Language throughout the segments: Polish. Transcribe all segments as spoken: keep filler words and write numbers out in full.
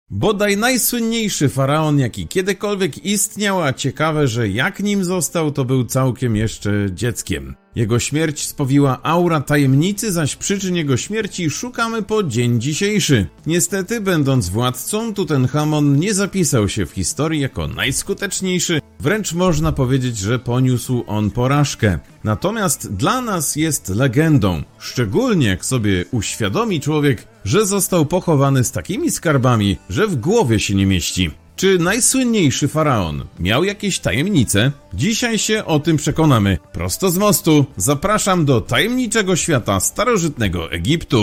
Bodaj najsłynniejszy faraon, jaki kiedykolwiek istniał, a ciekawe, że jak nim został, to był całkiem jeszcze dzieckiem. Jego śmierć spowiła aura tajemnicy, zaś przyczyn jego śmierci szukamy po dzień dzisiejszy. Niestety, będąc władcą, Tutenchamon nie zapisał się w historii jako najskuteczniejszy, wręcz można powiedzieć, że poniósł on porażkę. Natomiast dla nas jest legendą, szczególnie jak sobie uświadomi człowiek, że został pochowany z takimi skarbami, że w głowie się nie mieści. Czy najsłynniejszy faraon miał jakieś tajemnice? Dzisiaj się o tym przekonamy. Prosto z mostu zapraszam do tajemniczego świata starożytnego Egiptu.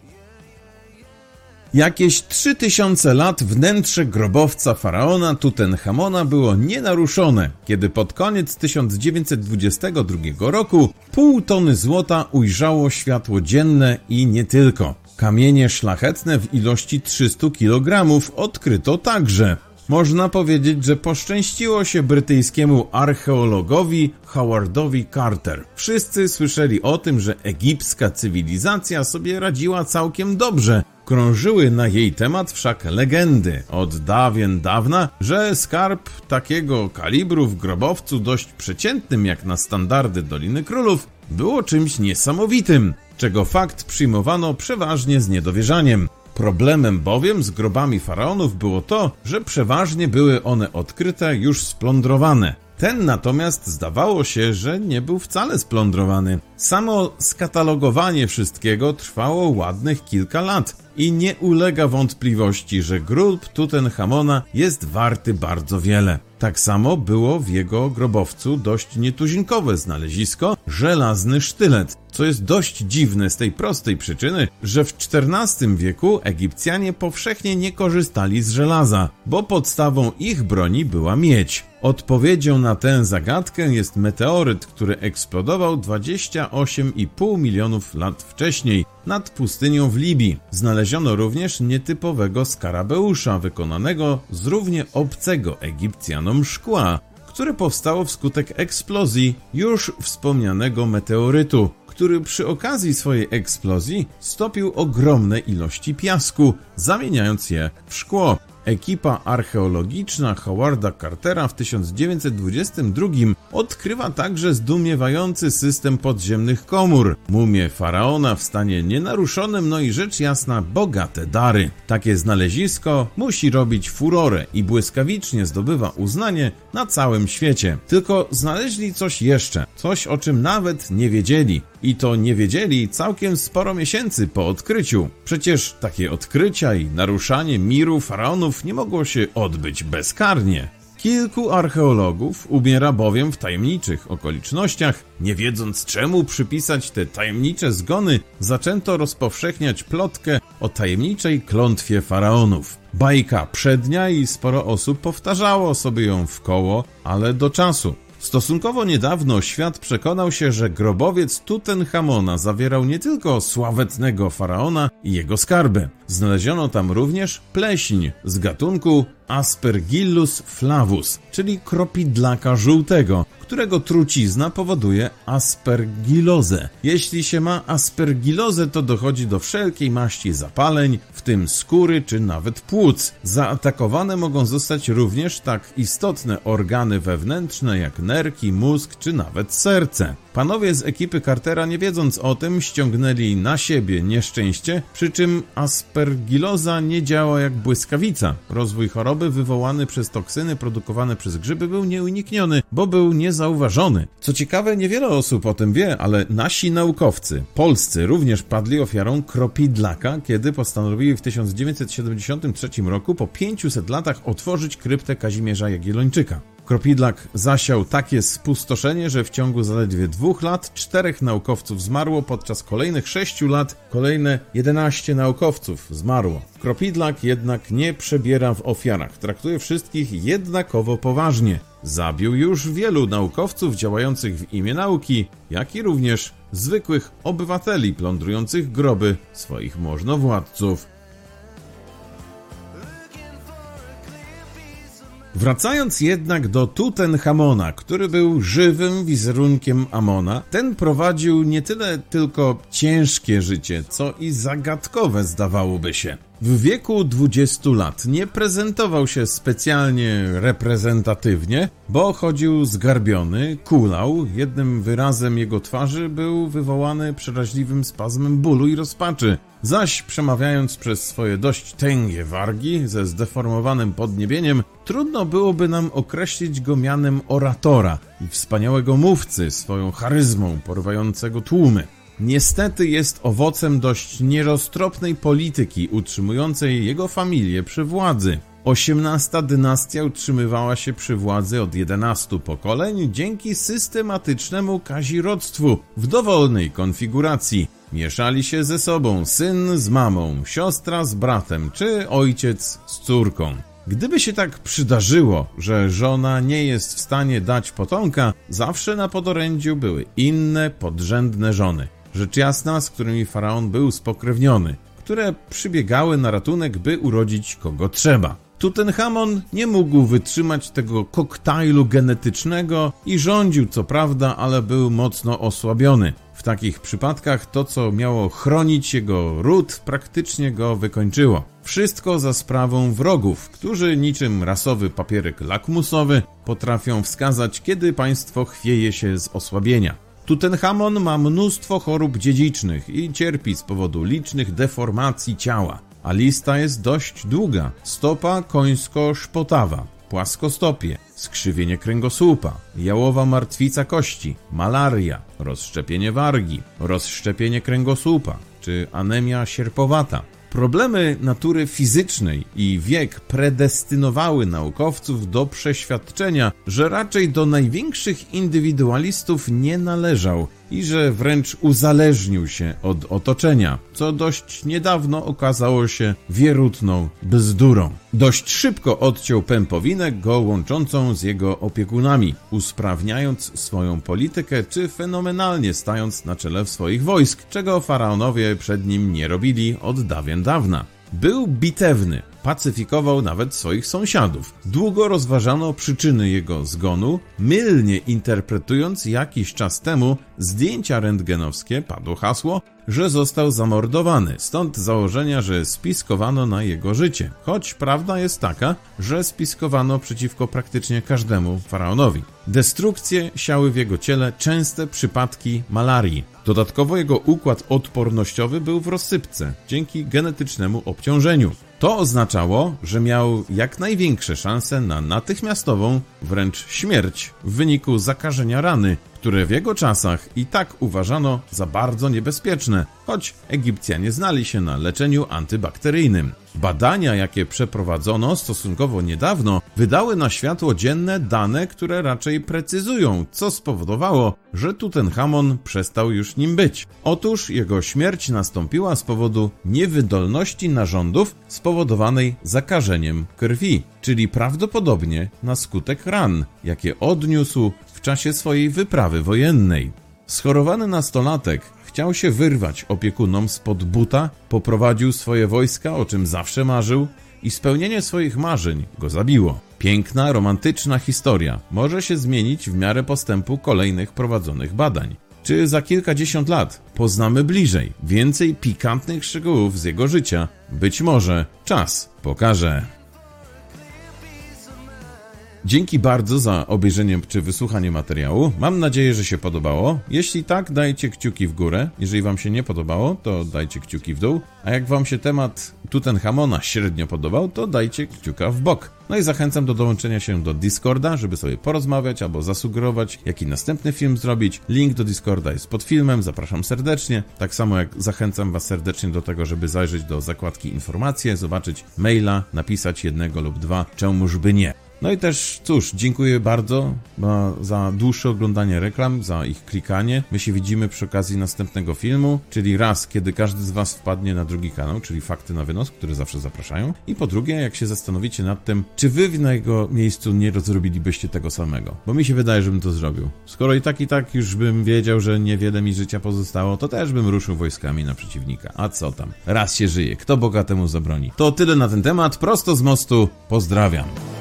Jakieś trzy tysiące lat wnętrze grobowca faraona Tutenchamona było nienaruszone, kiedy pod koniec tysiąc dziewięćset dwudziestego drugiego roku pół tony złota ujrzało światło dzienne i nie tylko. Kamienie szlachetne w ilości trzysta kilogramów odkryto także. Można powiedzieć, że poszczęściło się brytyjskiemu archeologowi Howardowi Carter. Wszyscy słyszeli o tym, że egipska cywilizacja sobie radziła całkiem dobrze. Krążyły na jej temat wszak legendy od dawien dawna, że skarb takiego kalibru w grobowcu dość przeciętnym jak na standardy Doliny Królów było czymś niesamowitym, czego fakt przyjmowano przeważnie z niedowierzaniem. Problemem bowiem z grobami faraonów było to, że przeważnie były one odkryte już splądrowane. Ten natomiast zdawało się, że nie był wcale splądrowany. Samo skatalogowanie wszystkiego trwało ładnych kilka lat i nie ulega wątpliwości, że grób Tutenchamona jest warty bardzo wiele. Tak samo było w jego grobowcu dość nietuzinkowe znalezisko, żelazny sztylet, co jest dość dziwne z tej prostej przyczyny, że w czternastym wieku Egipcjanie powszechnie nie korzystali z żelaza, bo podstawą ich broni była miedź. Odpowiedzią na tę zagadkę jest meteoryt, który eksplodował dwadzieścia osiem i pół milionów lat wcześniej nad pustynią w Libii. Znaleziono również nietypowego skarabeusza wykonanego z równie obcego Egipcjanom szkła, które powstało wskutek eksplozji już wspomnianego meteorytu, który przy okazji swojej eksplozji stopił ogromne ilości piasku, zamieniając je w szkło. Ekipa archeologiczna Howarda Cartera w tysiąc dziewięćset dwudziestym drugim odkrywa także zdumiewający system podziemnych komór, mumię faraona w stanie nienaruszonym, no i rzecz jasna bogate dary. Takie znalezisko musi robić furorę i błyskawicznie zdobywa uznanie na całym świecie. Tylko znaleźli coś jeszcze, coś o czym nawet nie wiedzieli. I to nie wiedzieli całkiem sporo miesięcy po odkryciu. Przecież takie odkrycia i naruszanie miru faraonów nie mogło się odbyć bezkarnie. Kilku archeologów umiera bowiem w tajemniczych okolicznościach. Nie wiedząc czemu przypisać te tajemnicze zgony, zaczęto rozpowszechniać plotkę o tajemniczej klątwie faraonów. Bajka przednia i sporo osób powtarzało sobie ją w koło, ale do czasu. Stosunkowo niedawno świat przekonał się, że grobowiec Tutenchamona zawierał nie tylko sławetnego faraona i jego skarby. Znaleziono tam również pleśń z gatunku Aspergillus flavus, czyli kropidlaka żółtego, którego trucizna powoduje aspergillozę. Jeśli się ma aspergillozę, to dochodzi do wszelkiej maści zapaleń, w tym skóry czy nawet płuc. Zaatakowane mogą zostać również tak istotne organy wewnętrzne jak nerki, mózg czy nawet serce. Panowie z ekipy Cartera, nie wiedząc o tym, ściągnęli na siebie nieszczęście, przy czym aspergilloza nie działa jak błyskawica. Rozwój choroby wywołany przez toksyny produkowane przez grzyby był nieunikniony, bo był niezauważony. Co ciekawe, niewiele osób o tym wie, ale nasi naukowcy, polscy, również padli ofiarą kropidlaka, kiedy postanowili w tysiąc dziewięćset siedemdziesiątym trzecim roku po pięciuset latach otworzyć kryptę Kazimierza Jagiellończyka. Kropidlak zasiał takie spustoszenie, że w ciągu zaledwie dwóch lat czterech naukowców zmarło, podczas kolejnych sześciu lat kolejne jedenaście naukowców zmarło. Kropidlak jednak nie przebiera w ofiarach, traktuje wszystkich jednakowo poważnie. Zabił już wielu naukowców działających w imię nauki, jak i również zwykłych obywateli plądrujących groby swoich możnowładców. Wracając jednak do Tutenchamona, który był żywym wizerunkiem Amona, ten prowadził nie tyle tylko ciężkie życie, co i zagadkowe zdawałoby się. W wieku dwudziestu lat nie prezentował się specjalnie reprezentatywnie, bo chodził zgarbiony, kulał. Jednym wyrazem jego twarzy był wywołany przeraźliwym spazmem bólu i rozpaczy. Zaś przemawiając przez swoje dość tęgie wargi ze zdeformowanym podniebieniem, trudno byłoby nam określić go mianem oratora i wspaniałego mówcy, swoją charyzmą porywającego tłumy. Niestety jest owocem dość nieroztropnej polityki utrzymującej jego familię przy władzy. Osiemnasta dynastia utrzymywała się przy władzy od jedenastu pokoleń dzięki systematycznemu kazirodztwu w dowolnej konfiguracji. Mieszali się ze sobą syn z mamą, siostra z bratem czy ojciec z córką. Gdyby się tak przydarzyło, że żona nie jest w stanie dać potomka, zawsze na podorędziu były inne podrzędne żony. Rzecz jasna, z którymi faraon był spokrewniony, które przybiegały na ratunek, by urodzić kogo trzeba. Tutenchamon nie mógł wytrzymać tego koktajlu genetycznego i rządził co prawda, ale był mocno osłabiony. W takich przypadkach to, co miało chronić jego ród, praktycznie go wykończyło. Wszystko za sprawą wrogów, którzy niczym rasowy papierek lakmusowy potrafią wskazać, kiedy państwo chwieje się z osłabienia. Tutenchamon ma mnóstwo chorób dziedzicznych i cierpi z powodu licznych deformacji ciała. A lista jest dość długa. Stopa końsko-szpotawa, płaskostopie, skrzywienie kręgosłupa, jałowa martwica kości, malaria, rozszczepienie wargi, rozszczepienie kręgosłupa czy anemia sierpowata. Problemy natury fizycznej i wiek predestynowały naukowców do przeświadczenia, że raczej do największych indywidualistów nie należał i że wręcz uzależnił się od otoczenia, co dość niedawno okazało się wierutną bzdurą. Dość szybko odciął pępowinę go łączącą z jego opiekunami, usprawniając swoją politykę czy fenomenalnie stając na czele swoich wojsk, czego faraonowie przed nim nie robili od dawien dawna. Był bitewny, pacyfikował nawet swoich sąsiadów. Długo rozważano przyczyny jego zgonu, mylnie interpretując jakiś czas temu zdjęcia rentgenowskie, padło hasło, że został zamordowany, stąd założenia, że spiskowano na jego życie. Choć prawda jest taka, że spiskowano przeciwko praktycznie każdemu faraonowi. Destrukcje siały w jego ciele częste przypadki malarii. Dodatkowo jego układ odpornościowy był w rozsypce, dzięki genetycznemu obciążeniu. To oznaczało, że miał jak największe szanse na natychmiastową, wręcz śmierć w wyniku zakażenia rany, które w jego czasach i tak uważano za bardzo niebezpieczne, choć Egipcjanie znali się na leczeniu antybakteryjnym. Badania, jakie przeprowadzono stosunkowo niedawno, wydały na światło dzienne dane, które raczej precyzują, co spowodowało, że Tutenchamon przestał już nim być. Otóż jego śmierć nastąpiła z powodu niewydolności narządów spowodowanej zakażeniem krwi, czyli prawdopodobnie na skutek ran, jakie odniósł w czasie swojej wyprawy wojennej. Schorowany nastolatek chciał się wyrwać opiekunom spod buta, poprowadził swoje wojska, o czym zawsze marzył, i spełnienie swoich marzeń go zabiło. Piękna, romantyczna historia może się zmienić w miarę postępu kolejnych prowadzonych badań. Czy za kilkadziesiąt lat poznamy bliżej więcej pikantnych szczegółów z jego życia? Być może czas pokaże. Dzięki bardzo za obejrzenie czy wysłuchanie materiału. Mam nadzieję, że się podobało. Jeśli tak, dajcie kciuki w górę. Jeżeli wam się nie podobało, to dajcie kciuki w dół. A jak wam się temat Tutenchamona średnio podobał, to dajcie kciuka w bok. No i zachęcam do dołączenia się do Discorda, żeby sobie porozmawiać albo zasugerować, jaki następny film zrobić. Link do Discorda jest pod filmem, zapraszam serdecznie. Tak samo jak zachęcam was serdecznie do tego, żeby zajrzeć do zakładki informacje, zobaczyć maila, napisać jednego lub dwa, czemuż by nie. No i też, cóż, dziękuję bardzo za dłuższe oglądanie reklam, za ich klikanie. My się widzimy przy okazji następnego filmu, czyli raz, kiedy każdy z was wpadnie na drugi kanał, czyli Fakty na Wynos, które zawsze zapraszają. I po drugie, jak się zastanowicie nad tym, czy wy na jego miejscu nie zrobilibyście tego samego. Bo mi się wydaje, żebym to zrobił. Skoro i tak i tak już bym wiedział, że niewiele mi życia pozostało, to też bym ruszył wojskami na przeciwnika. A co tam? Raz się żyje. Kto bogatemu zabroni? To tyle na ten temat. Prosto z mostu. Pozdrawiam.